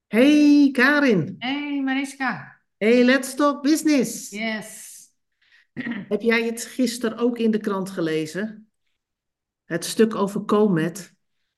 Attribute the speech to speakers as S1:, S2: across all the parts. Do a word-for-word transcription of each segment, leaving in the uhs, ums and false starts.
S1: Hey Karin,
S2: Hey Mariska.
S1: hey Let's Talk Business.
S2: Yes.
S1: Heb jij het gisteren ook in de krant gelezen? Het stuk over Comet.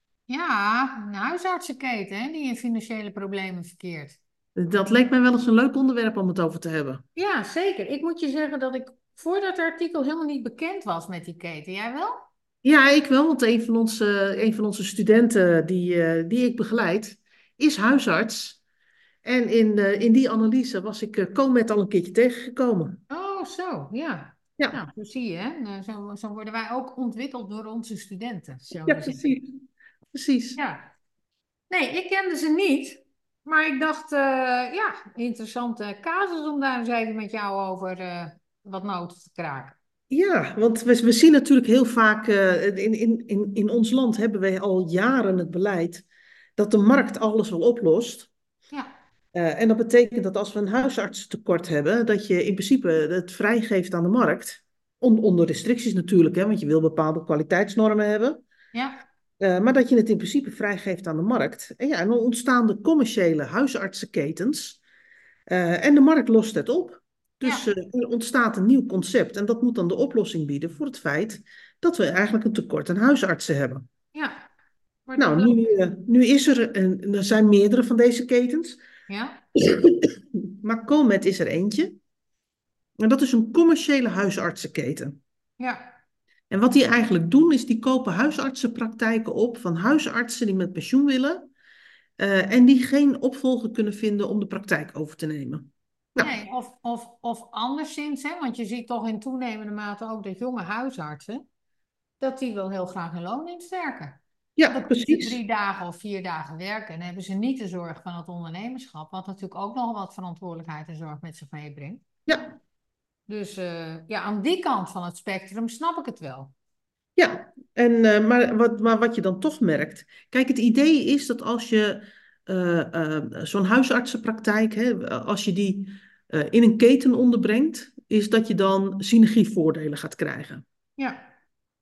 S2: Ja, een huisartsenketen hè, die in financiële problemen verkeert.
S1: Dat leek mij wel eens een leuk onderwerp om het over te hebben.
S2: Ja, zeker. Ik moet je zeggen dat ik voor dat artikel helemaal niet bekend was met die keten. Jij wel?
S1: Ja, ik wel, want een van onze, een van onze studenten die, eh, die ik begeleid is huisarts. En in, eh, in die analyse was ik eh, Comet al een keertje tegengekomen.
S2: Oh, zo, ja.
S1: Ja,
S2: Nou, zo zie je, hè. Nou, Zo, zo worden wij ook ontwikkeld door onze studenten, zo
S1: ja,
S2: te zeggen.
S1: precies. Precies.
S2: Ja. Nee, ik kende ze niet. Maar ik dacht, eh, ja, interessante casus om daar eens even met jou over eh, wat noten te kraken.
S1: Ja, want we, we zien natuurlijk heel vaak, eh, in, in, in, in ons land hebben wij al jaren het beleid dat de markt alles wel oplost.
S2: Ja,
S1: Eh, en dat betekent dat als we een huisartsentekort hebben, dat je in principe het vrijgeeft aan de markt. On- onder restricties natuurlijk, hè, want je wil bepaalde kwaliteitsnormen hebben.
S2: ja,
S1: Eh, maar dat je het in principe vrijgeeft aan de markt. En ja, en dan ontstaan de commerciële huisartsenketens. Eh, en de markt lost het op. Dus
S2: ja.
S1: eh, er ontstaat een nieuw concept. En dat moet dan de oplossing bieden voor het feit dat we eigenlijk een tekort aan huisartsen hebben.
S2: Ja, wordt ook
S1: Nou,
S2: leuk.
S1: nu, eh, nu is er, een, er zijn meerdere van deze ketens.
S2: Ja,
S1: Maar Comet is er eentje. En dat is een commerciële huisartsenketen.
S2: ja.
S1: En wat die eigenlijk doen, is die kopen huisartsenpraktijken op van huisartsen die met pensioen willen. eh, en die geen opvolger kunnen vinden om de praktijk over te nemen. Nou,
S2: Nee, of, of, of anderszins, hè, want je ziet toch in toenemende mate ook dat jonge huisartsen, dat die wel heel graag hun loon insterken. Want
S1: ja,
S2: dan kunnen ze
S1: precies.
S2: drie dagen of vier dagen werken en hebben ze niet de zorg van het ondernemerschap, wat natuurlijk ook nog wat verantwoordelijkheid en zorg met zich meebrengt.
S1: Ja,
S2: Dus eh, ja, aan die kant van het spectrum snap ik het wel.
S1: ja. En, eh, maar, wat, maar wat je dan toch merkt. Kijk, het idee is dat als je eh, eh, zo'n huisartsenpraktijk, hè, als je die eh, in een keten onderbrengt, is dat je dan synergievoordelen gaat krijgen.
S2: Ja,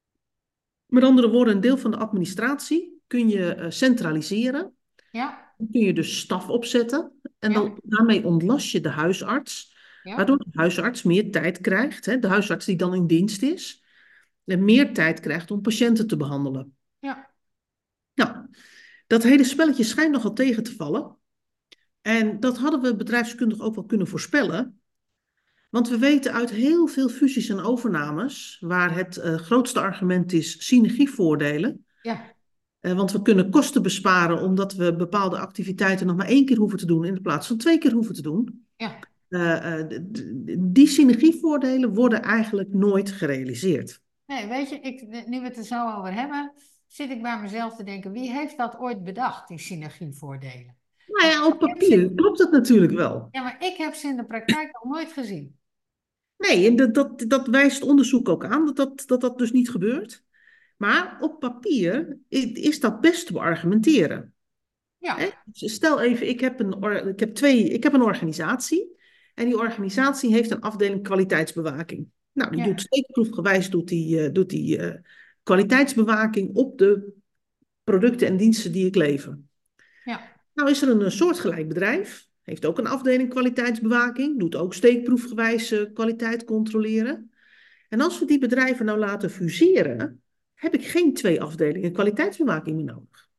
S1: Met andere woorden, een deel van de administratie kun je eh, centraliseren.
S2: ja,
S1: Dan kun je dus staf opzetten. En
S2: ja,
S1: dan, daarmee ontlast je de huisarts.
S2: ja,
S1: Waardoor de huisarts meer tijd krijgt. Hè, de huisarts die dan in dienst is. En meer tijd krijgt om patiënten te behandelen.
S2: ja,
S1: Nou, dat hele spelletje schijnt nogal tegen te vallen. En dat hadden we bedrijfskundig ook wel kunnen voorspellen. Want we weten uit heel veel fusies en overnames, waar het eh, grootste argument is synergievoordelen.
S2: ja,
S1: Eh, want we kunnen kosten besparen omdat we bepaalde activiteiten nog maar één keer hoeven te doen in plaats van twee keer hoeven te doen.
S2: ja.
S1: Eh, eh, d- d- die synergievoordelen worden eigenlijk nooit gerealiseerd.
S2: Nee, weet je, ik, nu we het er zo over hebben, zit ik bij mezelf te denken, wie heeft dat ooit bedacht, die synergievoordelen?
S1: Nou
S2: Want
S1: ja, op
S2: ik heb ze,
S1: papier klopt het natuurlijk wel.
S2: ja, maar ik heb ze in de praktijk nog nooit gezien.
S1: Nee, en dat, dat, dat wijst onderzoek ook aan, dat dat, dat dat dus niet gebeurt. Maar op papier is, is dat best te beargumenteren. Hè?
S2: Ja,
S1: Dus stel even, ik heb, een, or- ik, heb twee, ik heb een organisatie en die organisatie heeft een afdeling kwaliteitsbewaking. Nou, die doet
S2: ja,
S1: steekproefgewijs doet die, eh, doet die eh, kwaliteitsbewaking op de producten en diensten die ik lever.
S2: ja,
S1: Nou is er een, eh, soortgelijk bedrijf, heeft ook een afdeling kwaliteitsbewaking, doet ook steekproefgewijs eh, kwaliteit controleren. En als we die bedrijven nou laten fuseren, heb ik geen twee afdelingen kwaliteitsbewaking meer nodig.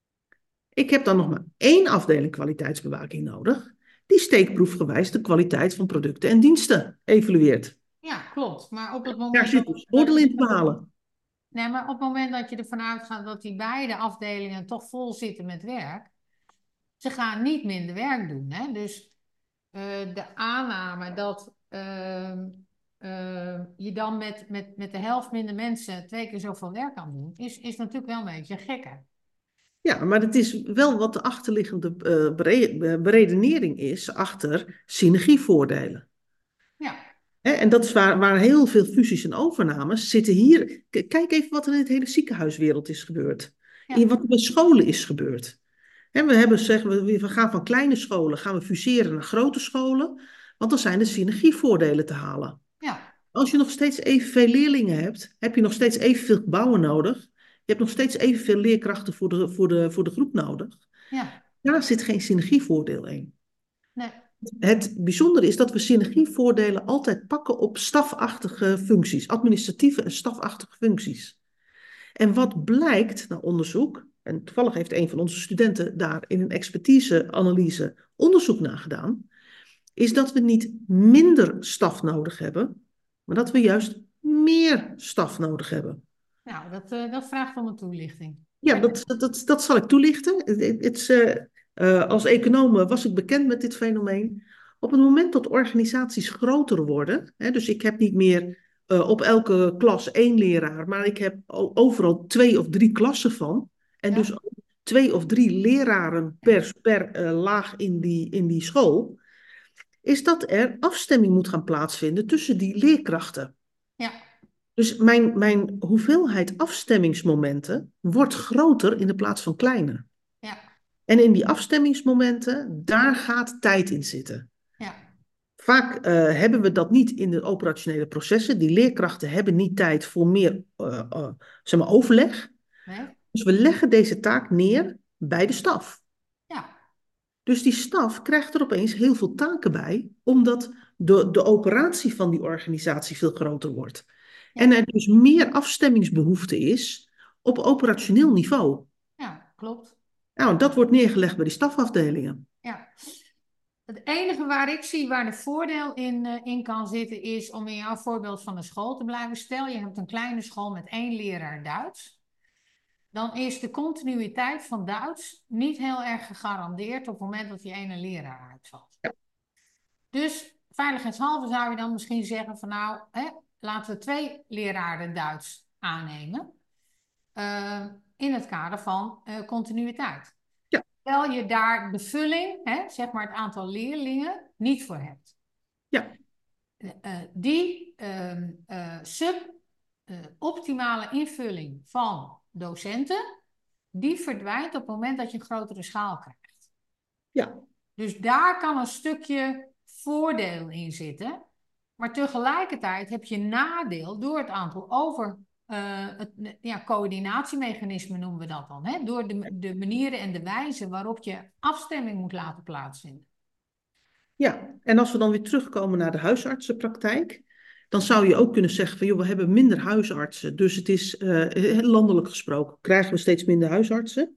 S1: Ik heb dan nog maar één afdeling kwaliteitsbewaking nodig, die steekproefgewijs de kwaliteit van producten en diensten evalueert.
S2: ja, klopt. Maar op het
S1: Daar
S2: moment
S1: zit
S2: dat,
S1: dus
S2: dat
S1: voordeel
S2: je
S1: in te
S2: ervan,
S1: behalen.
S2: nee, maar op het moment dat je ervan uitgaat dat die beide afdelingen toch vol zitten met werk, ze gaan niet minder werk doen, hè? Dus eh, de aanname dat ehm, ehm, je dan met, met, met de helft minder mensen twee keer zoveel werk kan doen, is, is natuurlijk wel een beetje gekker.
S1: Ja, maar het is wel wat de achterliggende uh, bere beredenering is achter synergievoordelen.
S2: Ja,
S1: Hè, en dat is waar, waar heel veel fusies en overnames zitten hier. K- kijk even wat er in het hele ziekenhuiswereld is gebeurd. In
S2: ja,
S1: wat er bij scholen is gebeurd. Hè, we hebben, zeggen we, we gaan van kleine scholen gaan we fuseren naar grote scholen. Want dan zijn er synergievoordelen te halen.
S2: ja,
S1: Als je nog steeds evenveel leerlingen hebt, heb je nog steeds evenveel gebouwen nodig. Je hebt nog steeds evenveel leerkrachten voor de, voor de, voor de groep nodig.
S2: ja,
S1: daar zit geen synergievoordeel in.
S2: Nee.
S1: Het bijzondere is dat we synergievoordelen altijd pakken op stafachtige functies, administratieve en stafachtige functies. En wat blijkt na onderzoek, en toevallig heeft een van onze studenten daar in een expertise-analyse onderzoek naar gedaan, is dat we niet minder staf nodig hebben, maar dat we juist meer staf nodig hebben.
S2: Nou, dat, uh, dat vraagt om een toelichting.
S1: Ja, dat, dat, dat zal ik toelichten. Het, het, uh, uh, als econoom was ik bekend met dit fenomeen. Op het moment dat organisaties groter worden, hè, dus ik heb niet meer uh, op elke klas één leraar, maar ik heb overal twee of drie klassen van. En ja. dus ook twee of drie leraren per, per uh, laag in die, in die school. Is dat er afstemming moet gaan plaatsvinden tussen die leerkrachten.
S2: Ja.
S1: Dus mijn, mijn hoeveelheid afstemmingsmomenten wordt groter in de plaats van kleiner.
S2: Ja.
S1: En in die afstemmingsmomenten, daar gaat tijd in zitten.
S2: Ja.
S1: Vaak uh, hebben we dat niet in de operationele processen. Die leerkrachten hebben niet tijd voor meer uh, uh, zeg maar overleg.
S2: Nee.
S1: Dus we leggen deze taak neer bij de staf.
S2: Ja.
S1: Dus die staf krijgt er opeens heel veel taken bij, omdat de, de operatie van die organisatie veel groter wordt. Ja. En er dus meer afstemmingsbehoefte is op operationeel niveau.
S2: Ja, klopt.
S1: Nou, dat wordt neergelegd bij die stafafdelingen.
S2: Ja. Het enige waar ik zie waar de voordeel in, uh, in kan zitten is, om in jouw voorbeeld van de school te blijven. Stel, je hebt een kleine school met één leraar Duits. Dan is de continuïteit van Duits niet heel erg gegarandeerd op het moment dat die ene leraar uitvalt. Ja. Dus veiligheidshalve zou je dan misschien zeggen van nou, hè, laten we twee leraren Duits aannemen. Uh, in het kader van uh, continuïteit.
S1: Ja.
S2: Terwijl je daar de vulling, hè, zeg maar het aantal leerlingen, niet voor hebt.
S1: Ja.
S2: Uh, die uh, uh, suboptimale uh, invulling van docenten, die verdwijnt op het moment dat je een grotere schaal krijgt.
S1: Ja.
S2: Dus daar kan een stukje voordeel in zitten. Maar tegelijkertijd heb je nadeel door het aantal over... Uh, het ja, coördinatiemechanisme noemen we dat dan. Hè? Door de, de manieren en de wijze waarop je afstemming moet laten plaatsvinden.
S1: Ja, en als we dan weer terugkomen naar de huisartsenpraktijk, dan zou je ook kunnen zeggen van joh, we hebben minder huisartsen. Dus het is uh, landelijk gesproken, krijgen we steeds minder huisartsen.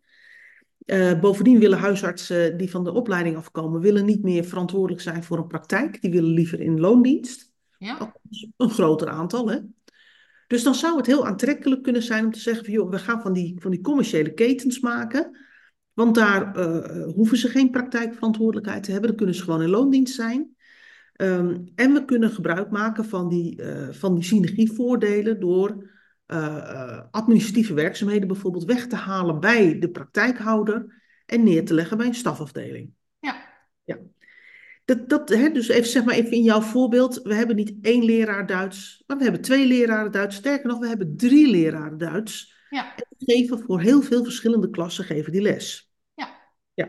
S1: Uh, bovendien willen huisartsen die van de opleiding afkomen, willen niet meer verantwoordelijk zijn voor een praktijk. Die willen liever in loondienst.
S2: Ja.
S1: Een groter aantal, hè. Dus dan zou het heel aantrekkelijk kunnen zijn om te zeggen van joh, we gaan van die, van die commerciële ketens maken. Want daar uh, hoeven ze geen praktijkverantwoordelijkheid te hebben. Dan kunnen ze gewoon in loondienst zijn. Um, en we kunnen gebruik maken van die, uh, van die synergievoordelen door uh, administratieve werkzaamheden bijvoorbeeld weg te halen bij de praktijkhouder en neer te leggen bij een stafafdeling.
S2: Ja.
S1: Ja. Dat, dat, hè, dus even, zeg maar even in jouw voorbeeld, we hebben niet één leraar Duits, maar we hebben twee leraren Duits. Sterker nog, we hebben drie leraren Duits.
S2: Ja.
S1: En die geven voor heel veel verschillende klassen geven die les.
S2: Ja.
S1: Ja.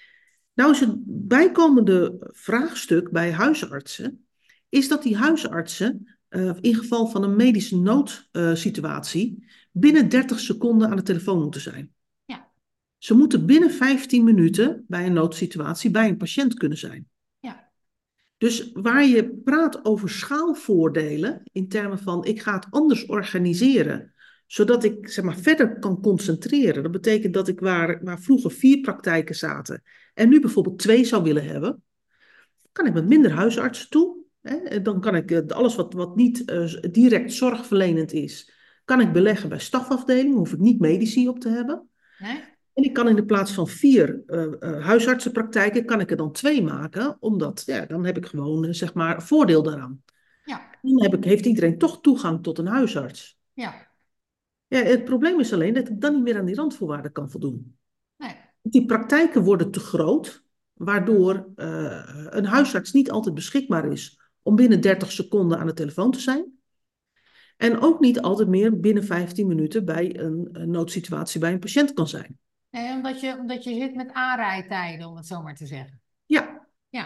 S1: Nou is het bijkomende vraagstuk bij huisartsen, is dat die huisartsen, uh, in geval van een medische noodsituatie, uh, binnen dertig seconden aan de telefoon moeten zijn.
S2: Ja.
S1: Ze moeten binnen vijftien minuten bij een noodsituatie bij een patiënt kunnen zijn.
S2: Ja.
S1: Dus waar je praat over schaalvoordelen, in termen van ik ga het anders organiseren, zodat ik zeg maar, verder kan concentreren. Dat betekent dat ik waar, waar vroeger vier praktijken zaten en nu bijvoorbeeld twee zou willen hebben, kan ik met minder huisartsen toe. Hè? Dan kan ik uh, alles wat, wat niet uh, direct zorgverlenend is, kan ik beleggen bij stafafdelingen, hoef ik niet medici op te hebben.
S2: Nee?
S1: En ik kan in de plaats van vier uh, uh, huisartsenpraktijken, kan ik er dan twee maken, omdat ja, dan heb ik gewoon uh, zeg maar voordeel daaraan.
S2: Ja.
S1: Dan heb ik, heeft iedereen toch toegang tot een huisarts.
S2: Ja.
S1: Ja, het probleem is alleen dat ik dan niet meer aan die randvoorwaarden kan voldoen.
S2: Nee.
S1: Die praktijken worden te groot, waardoor uh, een huisarts niet altijd beschikbaar is om binnen dertig seconden aan de telefoon te zijn. En ook niet altijd meer binnen vijftien minuten bij een, een noodsituatie bij een patiënt kan zijn.
S2: Nee, omdat je, omdat je zit met aanrijdtijden, om het zo maar te zeggen.
S1: Ja.
S2: Ja.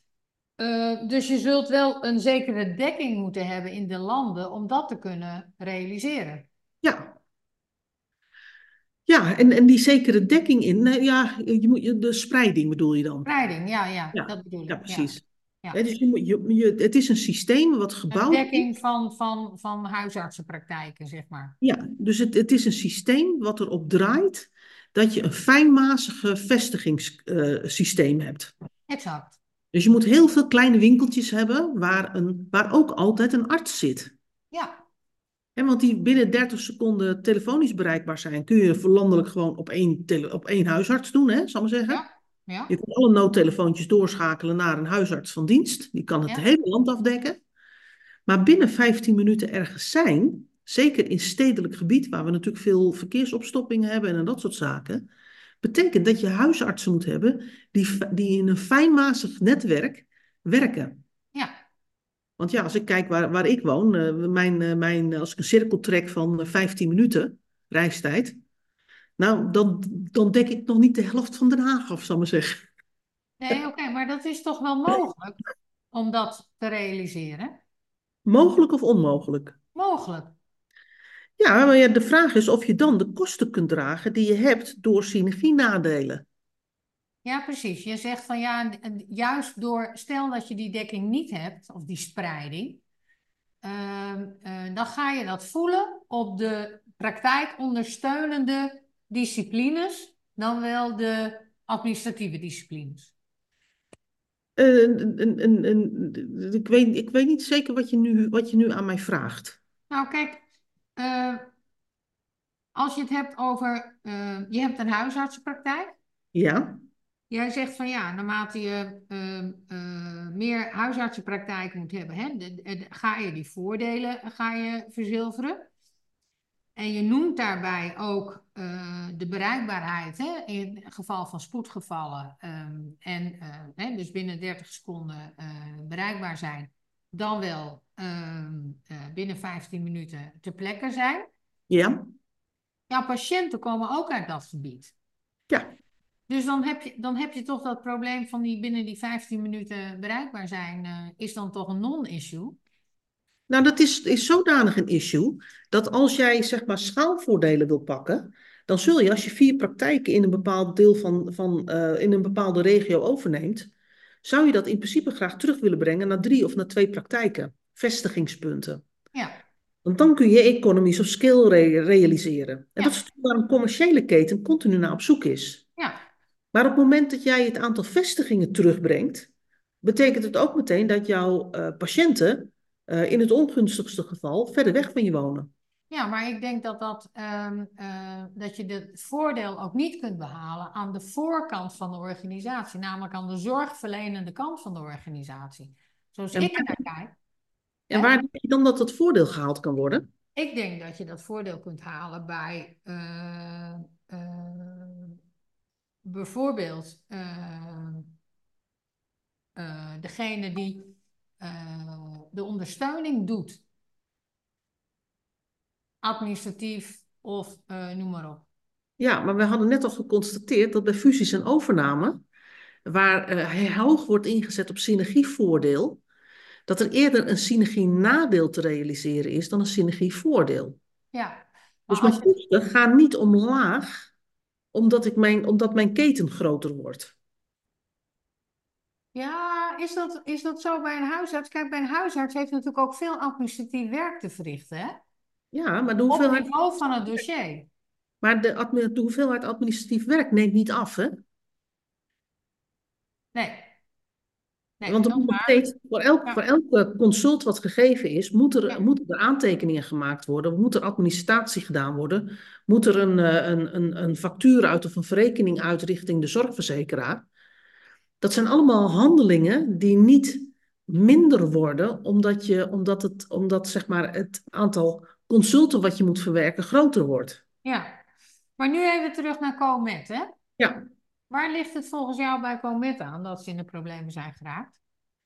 S2: Uh, dus je zult wel een zekere dekking moeten hebben in de landen om dat te kunnen realiseren.
S1: Ja. Ja, en, en die zekere dekking in, nee, ja, je moet, je- de spreiding bedoel je dan?
S2: Spreiding, ja, ja,
S1: Ja,
S2: dat bedoel
S1: ja,
S2: ik. Ja,
S1: precies. Hè,
S2: ja.
S1: dus je, moet- je, je, het is een systeem wat
S2: Een
S1: gebouwd
S2: dekking
S1: is.
S2: van, van, van huisartsenpraktijken, zeg maar.
S1: Ja, dus het, het is een systeem wat erop draait dat je een fijnmazige vestigingssysteem hebt.
S2: Exact.
S1: Dus je moet heel veel kleine winkeltjes hebben waar, een, waar ook altijd een arts zit.
S2: Ja,
S1: En want die binnen dertig seconden telefonisch bereikbaar zijn, kun je voor landelijk gewoon op één, tele, op één huisarts doen, hè, zal ik maar zeggen.
S2: ja,
S1: Je
S2: ja,
S1: kunt alle noodtelefoontjes doorschakelen naar een huisarts van dienst. Die kan het
S2: ja,
S1: hele land afdekken. Maar binnen vijftien minuten ergens zijn, zeker in stedelijk gebied, waar we natuurlijk veel verkeersopstoppingen hebben en dat soort zaken, betekent dat je huisartsen moet hebben die, die in een fijnmazig netwerk werken.
S2: ja.
S1: Want ja, als ik kijk waar, waar ik woon, eh, mijn, eh, mijn, als ik een cirkel trek van eh, vijftien minuten reistijd, nou, dan, dan dek ik nog niet de helft van Den Haag af, zal ik maar zeggen.
S2: Nee, oké, maar dat is toch wel mogelijk om dat te realiseren?
S1: Mogelijk of onmogelijk?
S2: Mogelijk.
S1: Ja, maar ja, de vraag is of je dan de kosten kunt dragen die je hebt door synergienadelen.
S2: Ja, precies. Je zegt van ja, juist door, stel dat je die dekking niet hebt, of die spreiding, ehm, eh, dan ga je dat voelen op de praktijkondersteunende disciplines, dan wel de administratieve disciplines.
S1: Eh, een- een- een- een- ik weet, ik weet niet zeker wat je nu, wat je nu aan mij vraagt.
S2: Nou, kijk, eh, als je het hebt over, eh, je hebt een huisartsenpraktijk.
S1: Ja,
S2: Jij zegt van ja, naarmate je ehm, eh, meer huisartsenpraktijk moet hebben, hè, de- de- ga je die voordelen ga je verzilveren. En je noemt daarbij ook eh, de bereikbaarheid hè, in het geval van spoedgevallen. ehm, en eh, hè, dus binnen dertig seconden eh, bereikbaar zijn. Dan wel ehm, eh, binnen vijftien minuten ter plekke zijn.
S1: ja,
S2: Ja, patiënten komen ook uit dat gebied.
S1: ja.
S2: Dus dan heb je, dan heb je toch dat probleem van die binnen die vijftien minuten bereikbaar zijn, eh, is dan toch een non-issue?
S1: Nou, dat is, is zodanig een issue dat als jij zeg maar schaalvoordelen wil pakken, dan zul je als je vier praktijken in een bepaald deel van, van eh, in een bepaalde regio overneemt, zou je dat in principe graag terug willen brengen naar drie of naar twee praktijken, vestigingspunten.
S2: Ja,
S1: Want dan kun je economies of scale re- realiseren. En dat is
S2: ja,
S1: natuurlijk waar een commerciële keten continu naar op zoek is.
S2: ja.
S1: Maar op het moment dat jij het aantal vestigingen terugbrengt, betekent het ook meteen dat jouw eh, patiënten eh, in het ongunstigste geval verder weg van je wonen.
S2: Ja, maar ik denk dat, dat, ehm, eh, dat je het voordeel ook niet kunt behalen aan de voorkant van de organisatie, namelijk aan de zorgverlenende kant van de organisatie. Zoals
S1: En,
S2: ik er naar kijk,
S1: en
S2: hè,
S1: waar denk je dan dat dat voordeel gehaald kan worden?
S2: ik denk dat je dat voordeel kunt halen bij eh, eh, bijvoorbeeld eh, eh, degene die eh, de ondersteuning doet, administratief of eh, noem maar op.
S1: Ja, maar we hadden net al geconstateerd dat bij fusies en overname, waar eh, hoog wordt ingezet op synergievoordeel, dat er eerder een synergie-nadeel te realiseren is dan een synergievoordeel.
S2: Ja, maar
S1: Dus
S2: als
S1: mijn
S2: je,
S1: kosten gaan niet omlaag omdat, ik mijn, omdat mijn keten groter wordt.
S2: ja, is dat, is dat zo bij een huisarts? Kijk, bij een huisarts heeft natuurlijk ook veel administratief werk te verrichten, hè?
S1: Ja, maar de
S2: Op
S1: hoeveelheid,
S2: niveau van het dossier.
S1: maar de, admi- de hoeveelheid administratief werk neemt niet af, hè?
S2: Nee, nee,
S1: Want er
S2: dat
S1: moet
S2: is
S1: nog
S2: waar.
S1: steeds, voor elk, voor
S2: Ja,
S1: elke consult wat gegeven is, moet er,
S2: ja,
S1: moeten er aantekeningen gemaakt worden, moet er administratie gedaan worden, moet er een, eh, een, een, een factuur uit of een verrekening uit richting de zorgverzekeraar. Dat zijn allemaal handelingen die niet minder worden, omdat, je, omdat, het, omdat zeg maar, het aantal consulten wat je moet verwerken groter wordt.
S2: ja. Maar nu even terug naar Comet, hè?
S1: Ja,
S2: Waar ligt het volgens jou bij Comet aan dat ze in de problemen zijn geraakt?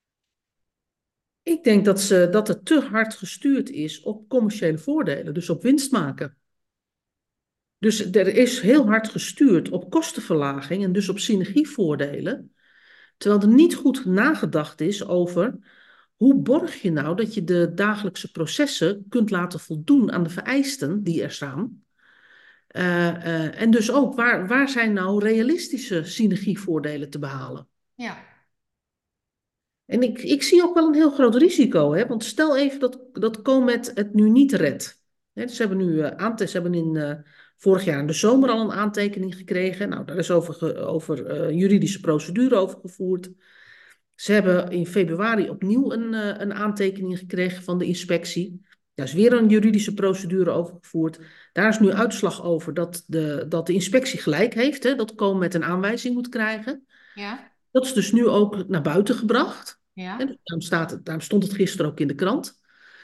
S1: ik denk dat, ze, dat het te hard gestuurd is op commerciële voordelen, dus op winst maken. Dus er is heel hard gestuurd op kostenverlaging en dus op synergievoordelen, terwijl er niet goed nagedacht is over hoe borg je nou dat je de dagelijkse processen kunt laten voldoen aan de vereisten die er staan. Uh, uh, en dus ook, waar, waar zijn nou realistische synergievoordelen te behalen?
S2: Ja.
S1: En ik, ik zie ook wel een heel groot risico, hè? Want stel even dat, dat Comet het nu niet redt. Hè, ze hebben nu uh, aante- ze hebben in uh, vorig jaar in de zomer al een aantekening gekregen. Nou, daar is over, ge, over uh, juridische procedure over gevoerd. Ze hebben in februari opnieuw een, uh, een aantekening gekregen van de inspectie. Daar is weer een juridische procedure over gevoerd. Daar is nu uitslag over dat de, dat de inspectie gelijk heeft, hè, dat Comet een aanwijzing moet krijgen.
S2: Ja.
S1: Dat is dus nu ook naar buiten gebracht. En
S2: Ja.
S1: dus daarom, staat het, daarom stond het gisteren ook in de krant.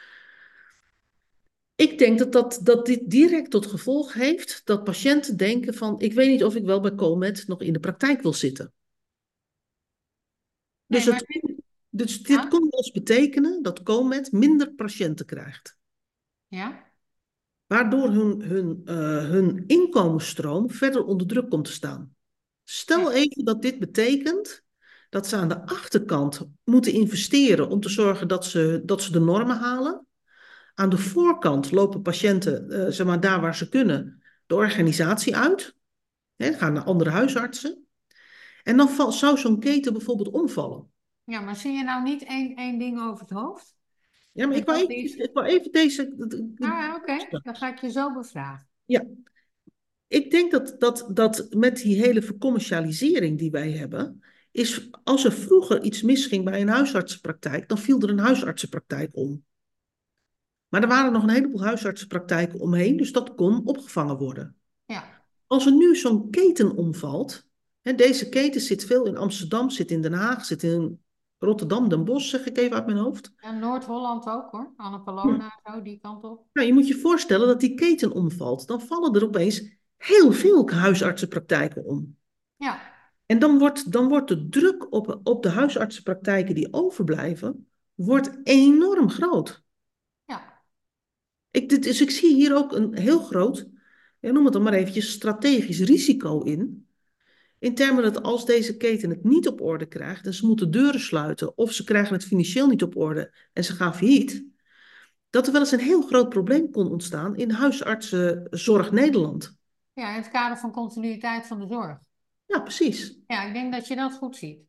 S1: Ik denk dat, dat, dat dit direct tot gevolg heeft dat patiënten denken van, ik weet niet of ik wel bij Comet nog in de praktijk wil zitten. Dus,
S2: Nee, maar
S1: het,
S2: dit,
S1: dus dit
S2: ja.
S1: kon wel eens betekenen dat Comet minder patiënten krijgt.
S2: Ja.
S1: Waardoor hun, hun, uh, hun inkomensstroom verder onder druk komt te staan. Stel
S2: Ja.
S1: even dat dit betekent dat ze aan de achterkant moeten investeren om te zorgen dat ze, dat ze de normen halen. Aan de voorkant lopen patiënten, uh, zeg maar daar waar ze kunnen, de organisatie uit. Hè, gaan naar andere huisartsen. En dan val, zou zo'n keten bijvoorbeeld omvallen.
S2: Ja, maar zie je nou niet één, één ding over het hoofd?
S1: Ja, maar
S2: En
S1: ik wou
S2: dat
S1: even,
S2: is.
S1: ik wou even deze...
S2: Nou ja, oké. Okay. Dan ga ik je zo bevragen.
S1: Ja, ik denk dat, dat, dat met die hele vercommercialisering die wij hebben, is als er vroeger iets misging bij een huisartsenpraktijk, dan viel er een huisartsenpraktijk om. Maar er waren nog een heleboel huisartsenpraktijken omheen, dus dat kon opgevangen worden.
S2: Ja.
S1: Als er nu zo'n keten omvalt, hè, deze keten zit veel in Amsterdam, zit in Den Haag, zit in Rotterdam, Den Bosch, zeg ik even uit mijn hoofd.
S2: En Noord-Holland ook hoor.
S1: Hm.
S2: Annapolona, zo die kant op.
S1: Nou, je moet je voorstellen dat die keten omvalt. Dan vallen er opeens heel veel huisartsenpraktijken om.
S2: Ja.
S1: En dan wordt, dan wordt de druk op, op de huisartsenpraktijken die overblijven, wordt enorm groot.
S2: Ja.
S1: Ik, dit, dus ik zie hier ook een heel groot, ja, noem het dan maar eventjes, strategisch risico in. In termen dat als deze keten het niet op orde krijgt en ze moeten deuren sluiten of ze krijgen het financieel niet op orde en ze gaan failliet, dat er wel eens een heel groot probleem kon ontstaan in huisartsenzorg Nederland.
S2: Ja, in het kader van continuïteit van de zorg.
S1: Ja, precies.
S2: Ja, ik denk dat je dat goed ziet.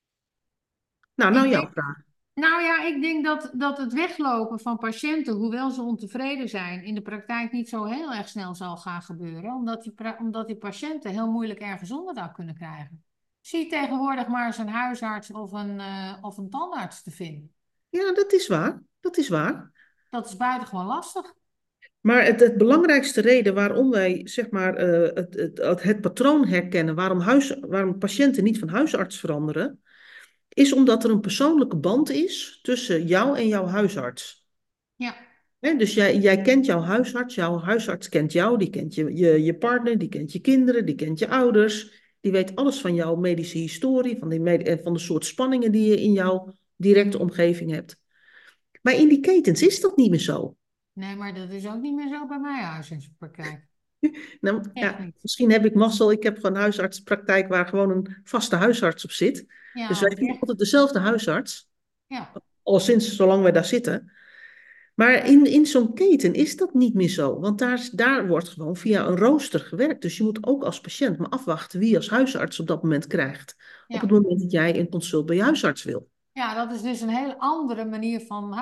S1: Nou, nou
S2: Ik
S1: jouw
S2: denk,
S1: vraag.
S2: nou ja, ik denk dat, dat het weglopen van patiënten, hoewel ze ontevreden zijn, in de praktijk niet zo heel erg snel zal gaan gebeuren. Omdat die, pra- omdat die patiënten heel moeilijk ergens onderdak kunnen krijgen. Zie tegenwoordig maar eens een huisarts of een, uh, of een tandarts te vinden.
S1: Ja, dat is waar. Dat is waar.
S2: Dat is buitengewoon lastig.
S1: Maar het, het belangrijkste reden waarom wij zeg maar, uh, het, het, het, het patroon herkennen, waarom, huis, waarom patiënten niet van huisarts veranderen, is omdat er een persoonlijke band is tussen jou en jouw huisarts.
S2: Ja.
S1: Hè, dus jij, jij kent jouw huisarts, jouw huisarts kent jou, die kent je, je, je partner, die kent je kinderen, die kent je ouders. Die weet alles van jouw medische historie, van, die med van de soort spanningen die je in jouw directe omgeving hebt. Maar in die ketens is dat niet meer zo.
S2: Nee, maar dat is ook niet meer zo bij mij huisartsenpraktijk.
S1: Nou,
S2: Echt
S1: ja,
S2: niet.
S1: misschien heb ik mazzel. Ik heb gewoon een huisartspraktijk waar gewoon een vaste huisarts op zit. Dus
S2: Ja,
S1: wij
S2: ook
S1: hebben
S2: echt.
S1: altijd dezelfde huisarts,
S2: Ja.
S1: al sinds zolang wij daar zitten. Maar in, in zo'n keten is dat niet meer zo, want daar, daar wordt gewoon via een rooster gewerkt. Dus je moet ook als patiënt maar afwachten wie je als huisarts op dat moment krijgt. Op het
S2: Ja.
S1: moment dat jij een consult bij je huisarts wil.
S2: Ja, dat is dus een heel andere manier van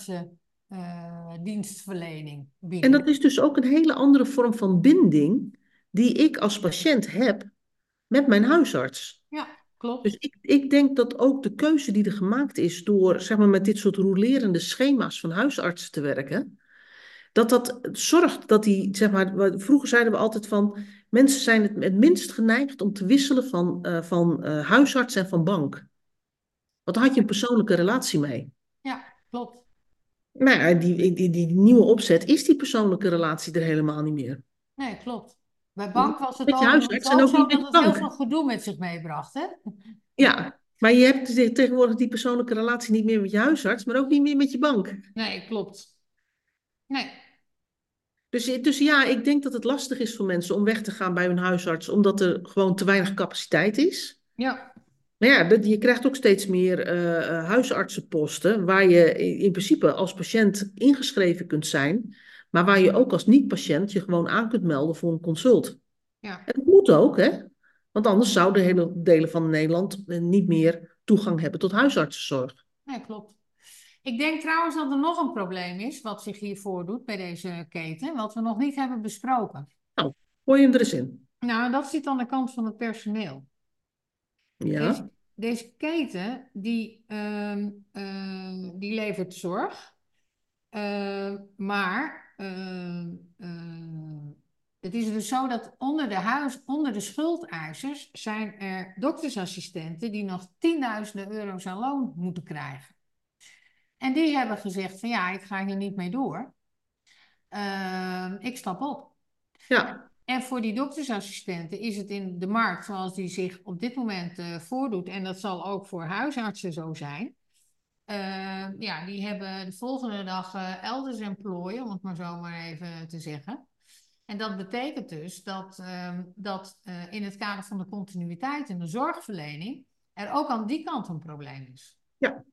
S2: huisartsendienstverlening uh,
S1: En
S2: bieden.
S1: dat is dus ook een hele andere vorm van binding die ik als patiënt heb met mijn huisarts.
S2: Ja,
S1: Dus
S2: klopt.
S1: ik, ik denk dat ook de keuze die er gemaakt is door zeg maar, met dit soort rolerende schema's van huisartsen te werken, dat dat zorgt dat die, zeg maar, vroeger zeiden we altijd van, mensen zijn het, het minst geneigd om te wisselen van, uh, van uh, huisarts en van bank. Want dan had je een persoonlijke relatie mee.
S2: Ja, klopt.
S1: Nou ja, die, die, die, die nieuwe opzet is die persoonlijke relatie er helemaal niet meer.
S2: Nee, klopt. Bij bank was het
S1: Met je
S2: overigens
S1: huisarts en
S2: ook
S1: ook
S2: zo
S1: niet met
S2: dat
S1: je
S2: het heel
S1: bank.
S2: veel gedoe met zich meebracht, hè?
S1: Ja, maar je hebt te- tegenwoordig die persoonlijke relatie niet meer met je huisarts, maar ook niet meer met je bank.
S2: Nee, klopt. Nee.
S1: Dus, dus ja, ik denk dat het lastig is voor mensen om weg te gaan bij hun huisarts, omdat er gewoon te weinig capaciteit is.
S2: Ja.
S1: Maar ja, dat, je krijgt ook steeds meer uh, huisartsenposten, waar je in, in principe als patiënt ingeschreven kunt zijn, maar waar je ook als niet-patiënt je gewoon aan kunt melden voor een consult.
S2: Ja,
S1: En dat moet ook, hè? Want anders zouden hele delen van Nederland eh, niet meer toegang hebben tot huisartsenzorg.
S2: nee, klopt. Ik denk trouwens dat er nog een probleem is wat zich hier voordoet bij deze keten, wat we nog niet hebben besproken.
S1: Nou, gooi je hem er eens in.
S2: Nou, en dat zit aan de kant van het personeel. Deze,
S1: Ja,
S2: deze keten, die, ehm, ehm, die levert zorg, Ehm, maar ehm, ehm, het is dus zo dat onder de huis, onder de schuldeisers zijn er doktersassistenten die nog tienduizenden euro's aan loon moeten krijgen. En die hebben gezegd van ja, ik ga hier niet mee door. Ehm, ik stap op.
S1: ja,
S2: En voor die doktersassistenten is het in de markt zoals die zich op dit moment eh, voordoet, en dat zal ook voor huisartsen zo zijn. Eh, ja, die hebben de volgende dag eh, elders employ, om het maar zo maar even te zeggen. En dat betekent dus dat, ehm, dat eh, in het kader van de continuïteit en de zorgverlening er ook aan die kant een probleem is.
S1: ja.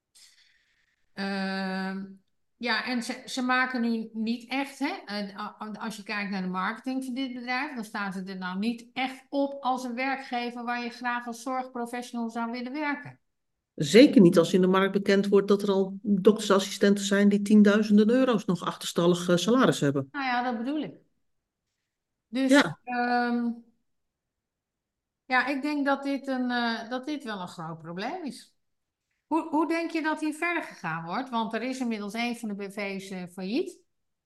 S2: Ehm, ja, en ze, ze maken nu niet echt, hè, eh, als je kijkt naar de marketing van dit bedrijf, dan staan ze er nou niet echt op als een werkgever waar je graag als zorgprofessional zou willen werken.
S1: Zeker niet als in de markt bekend wordt dat er al doktersassistenten zijn die tienduizenden euro's nog achterstallig eh, salaris hebben.
S2: Nou ja, dat bedoel ik. Dus
S1: Ja,
S2: ehm, ja, ik denk dat dit, een, eh, dat dit wel een groot probleem is. Hoe, hoe denk je dat hier verder gegaan wordt? Want er is inmiddels een van de B V's eh, failliet.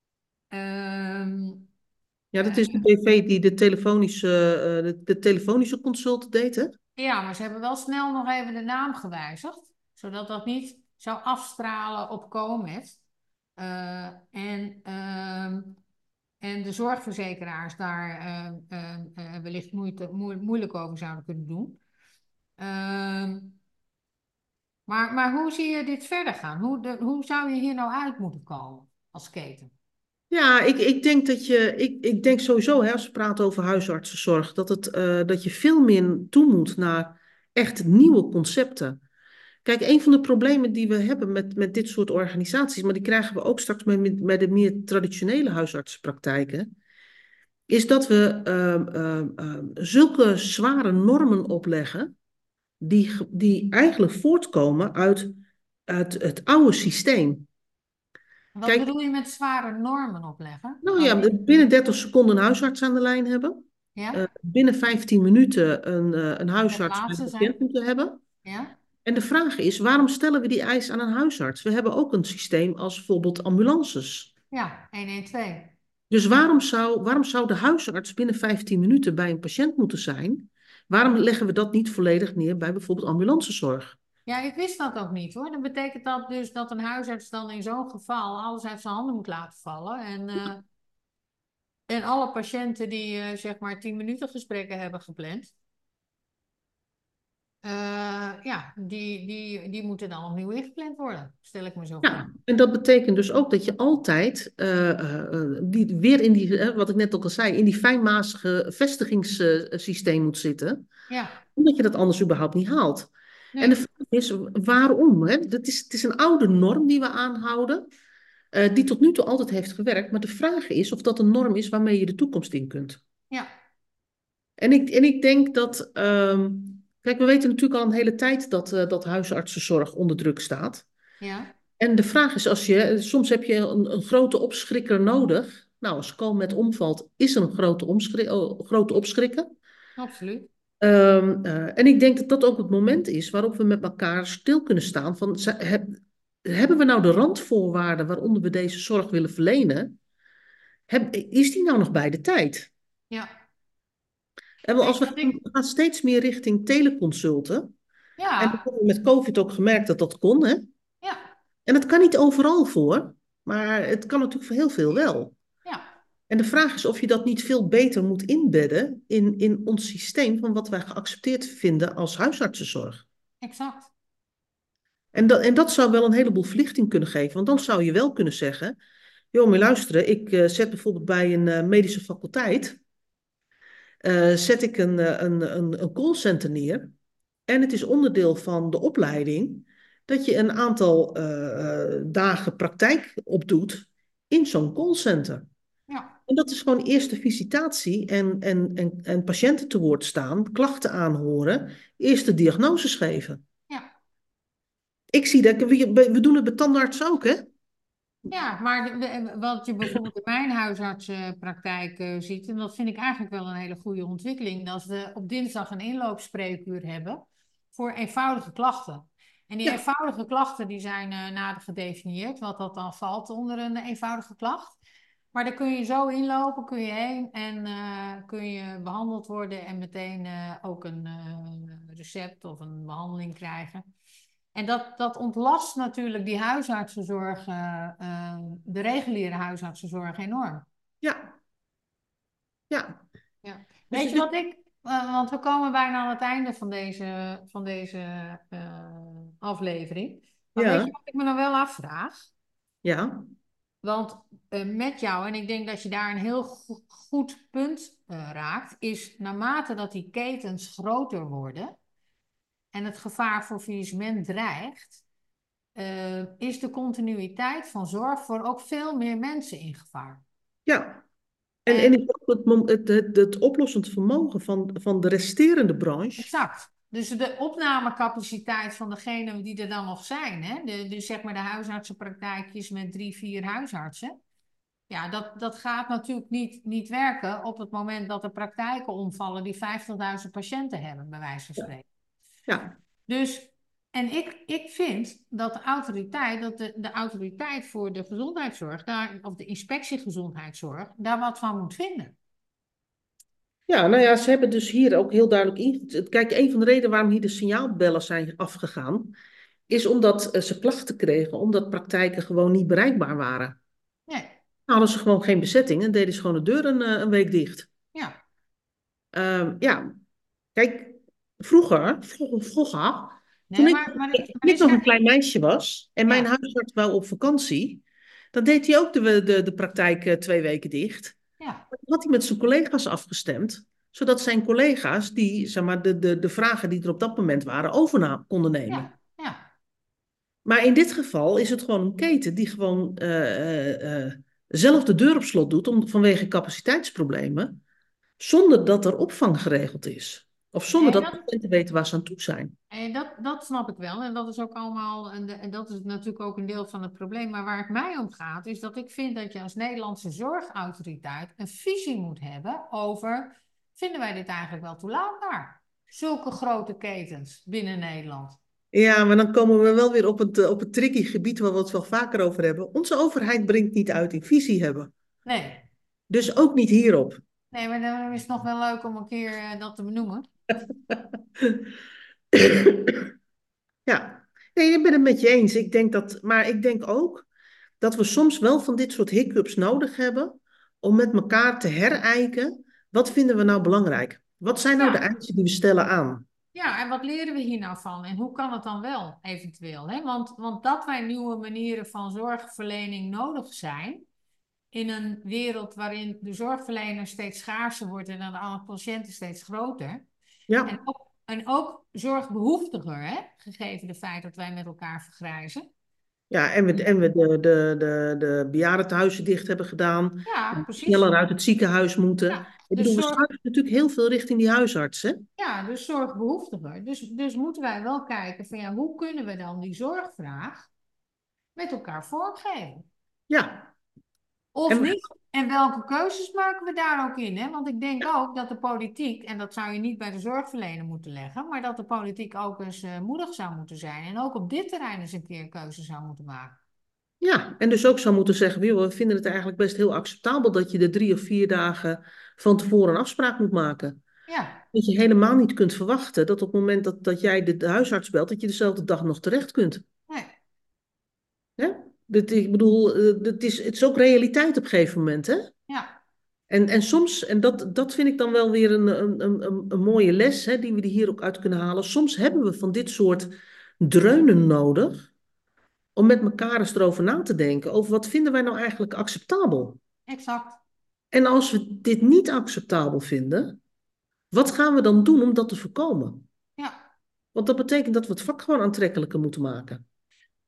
S2: Ehm,
S1: ja, dat is de
S2: eh,
S1: B V die de telefonische, eh, de, de telefonische consult deed, hè?
S2: ja, maar ze hebben wel snel nog even de naam gewijzigd, zodat dat niet zou afstralen op Comet. Eh, en, ehm, en de zorgverzekeraars daar eh, eh, eh, wellicht moeite, moe- moeilijk over zouden kunnen doen. Ehm, maar, maar hoe zie je dit verder gaan? Hoe, de, hoe zou je hier nou uit moeten komen als keten?
S1: Ja, ik, ik denk dat je, ik, ik denk sowieso, hè, als we praten over huisartsenzorg, dat het, eh, dat je veel meer toe moet naar echt nieuwe concepten. Kijk, een van de problemen die we hebben met, met dit soort organisaties, maar die krijgen we ook straks met, met met de meer traditionele huisartsenpraktijken, is dat we ehm, ehm, ehm, zulke zware normen opleggen, die, ge- die eigenlijk voortkomen uit, uit het oude systeem.
S2: Wat
S1: Kijk,
S2: bedoel je met zware normen opleggen?
S1: nou ja,
S2: Uit,
S1: binnen dertig seconden een huisarts aan de lijn hebben. Eh,
S2: ja?
S1: binnen vijftien minuten een, eh, een
S2: Het
S1: huisarts bij
S2: laatste
S1: de patiënt
S2: zijn?
S1: moeten hebben.
S2: Ja?
S1: En de vraag is, waarom stellen we die eis aan een huisarts? We hebben ook een systeem als bijvoorbeeld ambulances.
S2: Ja, honderdtwaalf.
S1: Dus waarom zou, waarom zou de huisarts binnen vijftien minuten bij een patiënt moeten zijn? Waarom leggen we dat niet volledig neer bij bijvoorbeeld ambulancezorg?
S2: Ja, ik wist dat ook niet hoor. Dan betekent dat dus dat een huisarts dan in zo'n geval alles uit zijn handen moet laten vallen. En, eh, en alle patiënten die eh, zeg maar tien minuten gesprekken hebben gepland, eh, ja, die, die, die moeten dan opnieuw ingepland worden. Stel ik me zo voor.
S1: Ja, en dat betekent dus ook dat je altijd eh, eh, eh, die, weer in die, eh, wat ik net ook al zei, in die fijnmazige vestigingssysteem moet zitten,
S2: Ja,
S1: omdat je dat anders überhaupt niet haalt. En de
S2: nee.
S1: vraag is, waarom? Hè? Dat is, het is een oude norm die we aanhouden, eh, die tot nu toe altijd heeft gewerkt, maar de vraag is of dat een norm is waarmee je de toekomst in kunt.
S2: Ja,
S1: En ik, en ik denk dat, ehm, kijk, we weten natuurlijk al een hele tijd dat, eh, dat huisartsenzorg onder druk staat.
S2: ja,
S1: En de vraag is, als je, soms heb je een, een grote opschrikker nodig. Nou, als Comet omvalt, is er een grote, omschri- oh, grote opschrikker.
S2: absoluut.
S1: Ehm, eh, en ik denk dat dat ook het moment is waarop we met elkaar stil kunnen staan van, ze- heb- hebben we nou de randvoorwaarden waaronder we deze zorg willen verlenen? Heb, is die nou nog bij de tijd?
S2: Ja.
S1: En wel,
S2: Weet
S1: als
S2: je
S1: we
S2: wat
S1: gaan,
S2: ik...
S1: we gaan steeds meer richting teleconsulten. En we
S2: Ja,
S1: hebben met COVID ook gemerkt dat dat kon, hè?
S2: ja,
S1: En dat kan niet overal voor, maar het kan natuurlijk voor heel veel wel.
S2: ja,
S1: En de vraag is of je dat niet veel beter moet inbedden in, in ons systeem van wat wij geaccepteerd vinden als huisartsenzorg.
S2: exact.
S1: En dat, en dat zou wel een heleboel verlichting kunnen geven, want dan zou je wel kunnen zeggen, joh, maar luisteren, ik eh, zet bijvoorbeeld bij een eh, medische faculteit, eh, zet ik een, eh, een, een, een callcenter neer en het is onderdeel van de opleiding dat je een aantal eh, eh, dagen praktijk opdoet in zo'n callcenter.
S2: Ja,
S1: En dat is gewoon eerste visitatie en, en, en, en patiënten te woord staan, klachten aanhoren, eerste diagnoses geven.
S2: ja.
S1: Ik zie dat, we, we doen het bij tandarts ook, hè?
S2: Ja, maar de- de- wat je bijvoorbeeld in mijn huisartsenpraktijk eh, ziet, en dat vind ik eigenlijk wel een hele goede ontwikkeling, dat we op dinsdag een inloopspreekuur hebben voor eenvoudige klachten. En die
S1: Ja,
S2: eenvoudige klachten die zijn eh, nader gedefinieerd, wat dat dan valt onder een eenvoudige klacht. Maar daar kun je zo inlopen, kun je heen en eh, kun je behandeld worden en meteen eh, ook een eh, recept of een behandeling krijgen. En dat, dat ontlast natuurlijk die huisartsenzorg, eh, eh, de reguliere huisartsenzorg enorm.
S1: ja, ja.
S2: Ja.
S1: Dus
S2: Weet je
S1: dit,
S2: wat ik, eh, want we komen bijna aan het einde van deze, van deze eh, aflevering. Maar weet
S1: ja,
S2: je wat ik me nou wel afvraag?
S1: ja,
S2: Want eh, met jou, en ik denk dat je daar een heel go- goed punt eh, raakt, is naarmate dat die ketens groter worden en het gevaar voor faillissement dreigt, eh, is de continuïteit van zorg voor ook veel meer mensen in gevaar.
S1: ja. En, en
S2: En
S1: is ook het, mom- het, het, het oplossend vermogen van, van de resterende branche.
S2: exact. Dus de opnamecapaciteit van degenen die er dan nog zijn, hè? De, dus zeg maar de huisartsenpraktijkjes met drie, vier huisartsen. Ja, dat, dat gaat natuurlijk niet, niet werken op het moment dat er praktijken omvallen die vijftigduizend patiënten hebben, bij wijze van
S1: Ja,
S2: spreken.
S1: ja,
S2: Dus, en ik, ik vind dat de autoriteit, dat de, de autoriteit voor de gezondheidszorg, daar, of de inspectie gezondheidszorg, daar wat van moet vinden.
S1: ja, nou ja, ze hebben dus hier ook heel duidelijk in. Kijk, een van de redenen waarom hier de signaalbellen zijn afgegaan, is omdat eh, ze klachten kregen, omdat praktijken gewoon niet bereikbaar waren.
S2: Nee,
S1: Dan hadden ze gewoon geen bezetting en deden ze gewoon de deur een, eh, een week dicht.
S2: ja.
S1: Ehm, ja, kijk, vroeger, vroeger, vroeger, toen
S2: Nee,
S1: ik,
S2: maar, maar,
S1: toen
S2: maar
S1: ik
S2: is
S1: nog een
S2: er...
S1: klein meisje was en mijn
S2: Ja,
S1: huisarts wou op vakantie, dan deed hij ook de, de, de praktijk eh, twee weken dicht.
S2: ja,
S1: Dat had hij met zijn collega's afgestemd, zodat zijn collega's die, zeg maar, de, de, de vragen die er op dat moment waren, overna konden nemen.
S2: ja, ja.
S1: Maar in dit geval is het gewoon een keten die gewoon eh, eh, eh, zelf de deur op slot doet om, vanwege capaciteitsproblemen, zonder dat er opvang geregeld is. Of zonder
S2: Nee,
S1: dat
S2: dat,
S1: patiënten weten waar ze aan toe zijn.
S2: nee, dat, dat snap ik wel. En dat is ook allemaal, en, de- en dat is natuurlijk ook een deel van het probleem. Maar waar het mij om gaat, is dat ik vind dat je als Nederlandse zorgautoriteit een visie moet hebben over, vinden wij dit eigenlijk wel toelaatbaar? Zulke grote ketens binnen Nederland.
S1: Ja, maar dan komen we wel weer op het, eh, op het tricky gebied waar we het wel vaker over hebben. Onze overheid brengt niet uit in visie hebben.
S2: Nee,
S1: Dus ook niet hierop.
S2: nee, maar dan is het nog wel leuk om een keer eh, dat te benoemen.
S1: Ja, nee, ik ben het met je eens. Ik denk dat, maar ik denk ook dat we soms wel van dit soort hiccups nodig hebben om met elkaar te herijken. Wat vinden we nou belangrijk? Wat zijn nou de
S2: Ja,
S1: eisen die we stellen aan?
S2: ja, en wat leren we hier nou van? En hoe kan het dan wel, eventueel? Hè? Want, want dat wij nieuwe manieren van zorgverlening nodig zijn, in een wereld waarin de zorgverlener steeds schaarser wordt en dan de aantal patiënten steeds groter. En
S1: Ja,
S2: ook, en ook zorgbehoeftiger, hè? Gegeven de feit dat wij met elkaar vergrijzen.
S1: ja en we, en we de, de, de, de bejaardentehuizen dicht hebben gedaan.
S2: Ja,
S1: En
S2: precies.
S1: sneller uit het ziekenhuis moeten.
S2: Ja,
S1: Ik
S2: dus
S1: bedoel, we
S2: zorg,
S1: schuiven natuurlijk heel veel richting die huisartsen.
S2: ja, dus zorgbehoeftiger. Dus, dus moeten wij wel kijken van ja, hoe kunnen we dan die zorgvraag met elkaar vormgeven?
S1: Ja,
S2: Of
S1: en we
S2: niet? En welke keuzes maken we daar ook in? Hè? Want ik denk ook dat de politiek, en dat zou je niet bij de zorgverlener moeten leggen, maar dat de politiek ook eens eh, moedig zou moeten zijn. En ook op dit terrein eens een keer een keuze zou moeten maken.
S1: Ja, en dus ook zou moeten zeggen, joh, we vinden het eigenlijk best heel acceptabel dat je de drie of vier dagen van tevoren een afspraak moet maken.
S2: Ja,
S1: Dat je helemaal niet kunt verwachten dat op het moment dat, dat jij de, de huisarts belt, dat je dezelfde dag nog terecht kunt.
S2: nee,
S1: Hè? Dit, ik bedoel, eh, het is, het is ook realiteit op een gegeven moment, hè?
S2: ja,
S1: En, en soms, en dat, dat vind ik dan wel weer een, een, een, een mooie les, hè, die we er hier ook uit kunnen halen. Soms hebben we van dit soort dreunen nodig om met elkaar eens erover na te denken. Over wat vinden wij nou eigenlijk acceptabel?
S2: exact.
S1: En als we dit niet acceptabel vinden, wat gaan we dan doen om dat te voorkomen?
S2: Ja,
S1: Want dat betekent dat we het vak gewoon aantrekkelijker moeten maken.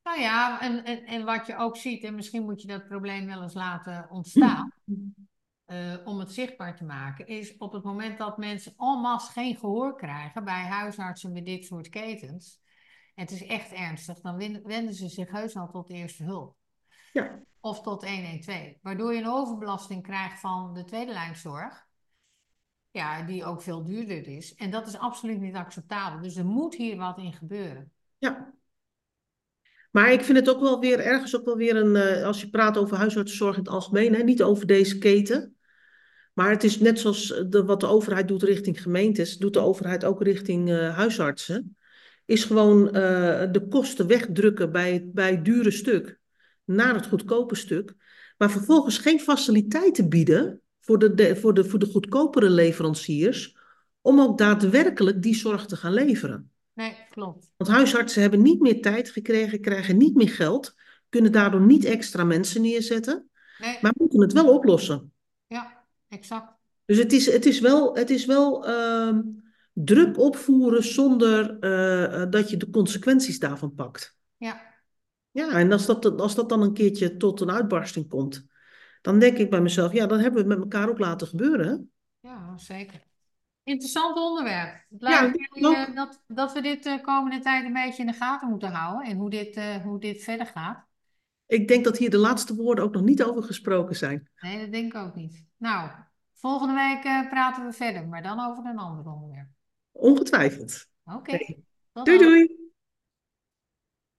S2: Nou ja, en, en, en wat je ook ziet, en misschien moet je dat probleem wel eens laten ontstaan, uh, om het zichtbaar te maken, is op het moment dat mensen en masse geen gehoor krijgen bij huisartsen met dit soort ketens, en het is echt ernstig, dan wenden ze zich heus al tot de eerste hulp.
S1: Ja.
S2: Of tot honderdtwaalf, waardoor je een overbelasting krijgt van de tweede lijnzorg, ja, die ook veel duurder is. En dat is absoluut niet acceptabel. Dus er moet hier wat in gebeuren.
S1: Ja. Maar ik vind het ook wel weer ergens ook wel weer een, uh, als je praat over huisartsenzorg in het algemeen, hè, niet over deze keten. Maar het is net zoals de, wat de overheid doet richting gemeentes, doet de overheid ook richting uh, huisartsen. Is gewoon uh, de kosten wegdrukken bij het, bij het dure stuk naar het goedkope stuk. Maar vervolgens geen faciliteiten bieden voor de, de, voor de, voor de goedkopere leveranciers om ook daadwerkelijk die zorg te gaan leveren.
S2: Nee, klopt.
S1: Want huisartsen hebben niet meer tijd gekregen, krijgen niet meer geld, kunnen daardoor niet extra mensen neerzetten,
S2: Nee.
S1: maar moeten het wel oplossen.
S2: Ja, exact.
S1: Dus het is, het is wel, het is wel uh, druk opvoeren zonder uh, dat je de consequenties daarvan pakt.
S2: Ja.
S1: Ja, en als dat, als dat dan een keertje tot een uitbarsting komt, dan denk ik bij mezelf, ja, dan hebben we het met elkaar ook laten gebeuren. Hè?
S2: Ja, zeker. Interessant onderwerp. Het
S1: Ja,
S2: lijkt
S1: ik
S2: mij
S1: ook.
S2: uh, dat, dat we dit de uh, komende tijd een beetje in de gaten moeten houden. En hoe dit, uh, hoe dit verder gaat.
S1: Ik denk dat hier de laatste woorden ook nog niet over gesproken zijn.
S2: Nee, dat denk ik ook niet. Nou, volgende week uh, praten we verder, maar dan over een ander onderwerp.
S1: Ongetwijfeld.
S2: Oké,
S1: Nee.
S2: tot
S1: Doei
S2: dan.
S1: doei!